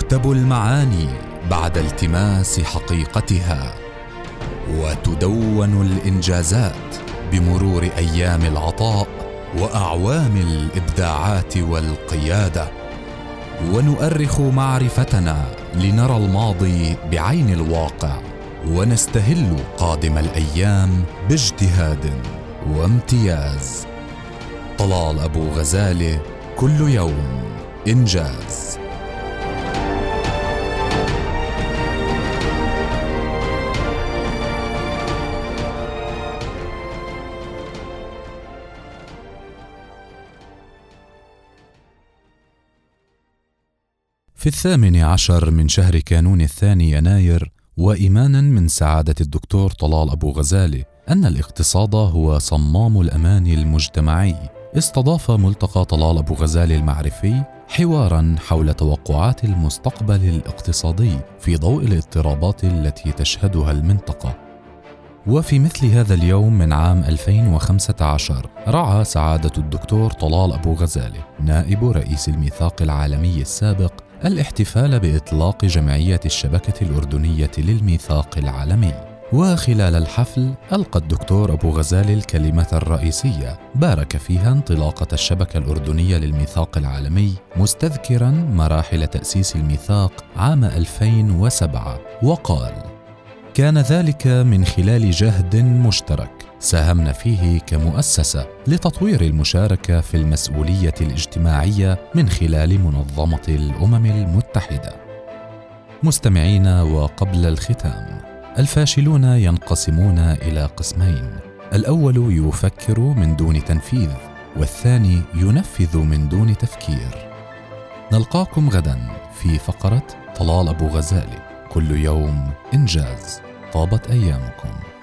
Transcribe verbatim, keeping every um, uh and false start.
تكتب المعاني بعد التماس حقيقتها، وتدون الإنجازات بمرور أيام العطاء وأعوام الإبداعات والقيادة، ونؤرخ معرفتنا لنرى الماضي بعين الواقع، ونستهل قادم الأيام باجتهاد وامتياز. طلال أبو غزالة، كل يوم إنجاز. في الثامن عشر من شهر كانون الثاني يناير، وإيمانا من سعادة الدكتور طلال أبو غزالة أن الاقتصاد هو صمام الأمان المجتمعي، استضاف ملتقى طلال أبو غزالة المعرفي حوارا حول توقعات المستقبل الاقتصادي في ضوء الاضطرابات التي تشهدها المنطقة. وفي مثل هذا اليوم من عام ألفين وخمسة عشر رعى سعادة الدكتور طلال أبو غزالة نائب رئيس الميثاق العالمي السابق الاحتفال بإطلاق جمعية الشبكة الأردنية للميثاق العالمي. وخلال الحفل ألقى الدكتور أبو غزالة الكلمة الرئيسية بارك فيها انطلاقة الشبكة الأردنية للميثاق العالمي، مستذكرا مراحل تأسيس الميثاق عام ألفين وسبعة، وقال: كان ذلك من خلال جهد مشترك ساهمنا فيه كمؤسسة لتطوير المشاركة في المسؤولية الاجتماعية من خلال منظمة الأمم المتحدة. مستمعين، وقبل الختام، الفاشلون ينقسمون إلى قسمين: الأول يفكر من دون تنفيذ، والثاني ينفذ من دون تفكير. نلقاكم غدا في فقرة طلال أبو غزالة، كل يوم إنجاز. طابت أيامكم.